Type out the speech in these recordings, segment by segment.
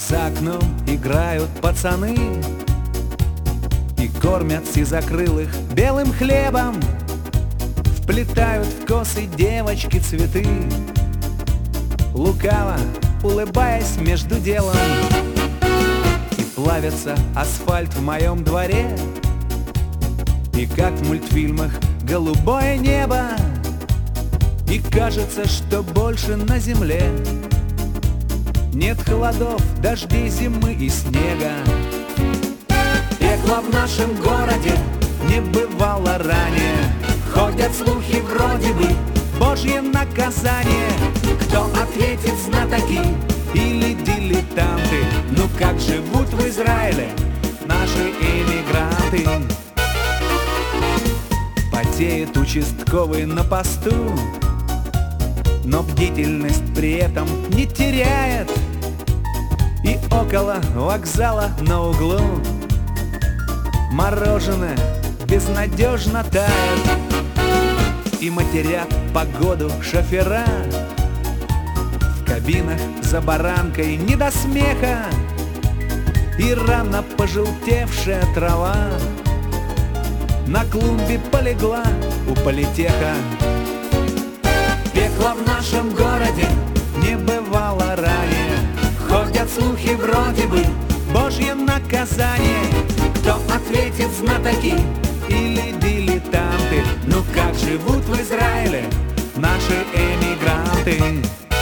За окном играют пацаны и кормят сизокрылых белым хлебом. Вплетают в косы девочки цветы, лукаво улыбаясь между делом. И плавится асфальт в моем дворе, и как в мультфильмах голубое небо. И кажется, что больше на земле нет холодов, дождей, зимы и снега. Пекла в нашем городе не бывало ранее. Ходят слухи вроде бы Божье наказание. Кто ответит, знатоки или дилетанты? Ну как живут в Израиле наши эмигранты? Потеет участковый на посту, но бдительность при этом не теряет. И около вокзала на углу мороженое безнадежно тает. И матерят погоду шофера, в кабинах за баранкой не до смеха. И рано пожелтевшая трава на клумбе полегла у политеха. Пекла в нашем городе не бывало ранее. Ходят слухи вроде бы Божье наказание. Кто ответит, знатоки или дилетанты? Ну как живут в Израиле наши эмигранты?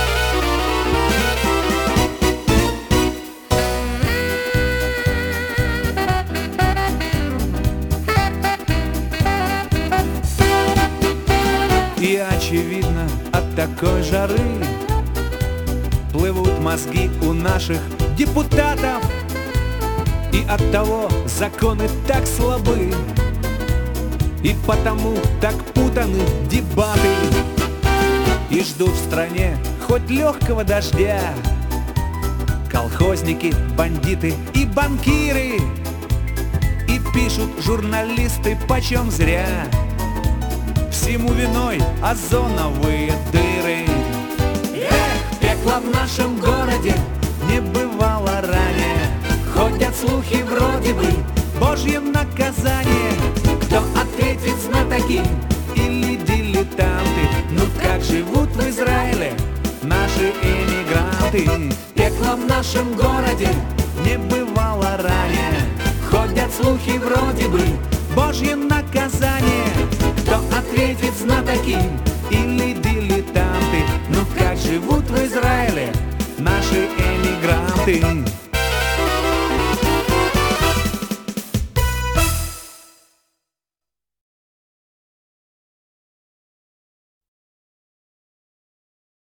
И очевидно, от такой жары плывут мозги у наших депутатов. И оттого законы так слабы, и потому так путаны дебаты. И ждут в стране хоть легкого дождя колхозники, бандиты и банкиры. И пишут журналисты почем зря: всему виной озоновые дыры. Эх, пекла в нашем городе не бывало ранее. Ходят слухи вроде бы Божье наказание. Кто ответит, знатоки или дилетанты? Ну как живут в Израиле наши эмигранты? Пекла в нашем городе не бывало ранее. Ходят слухи вроде бы Божье наказание. Кто ответит, знатоки или дилетанты? Ну как живут в Израиле наши эмигранты?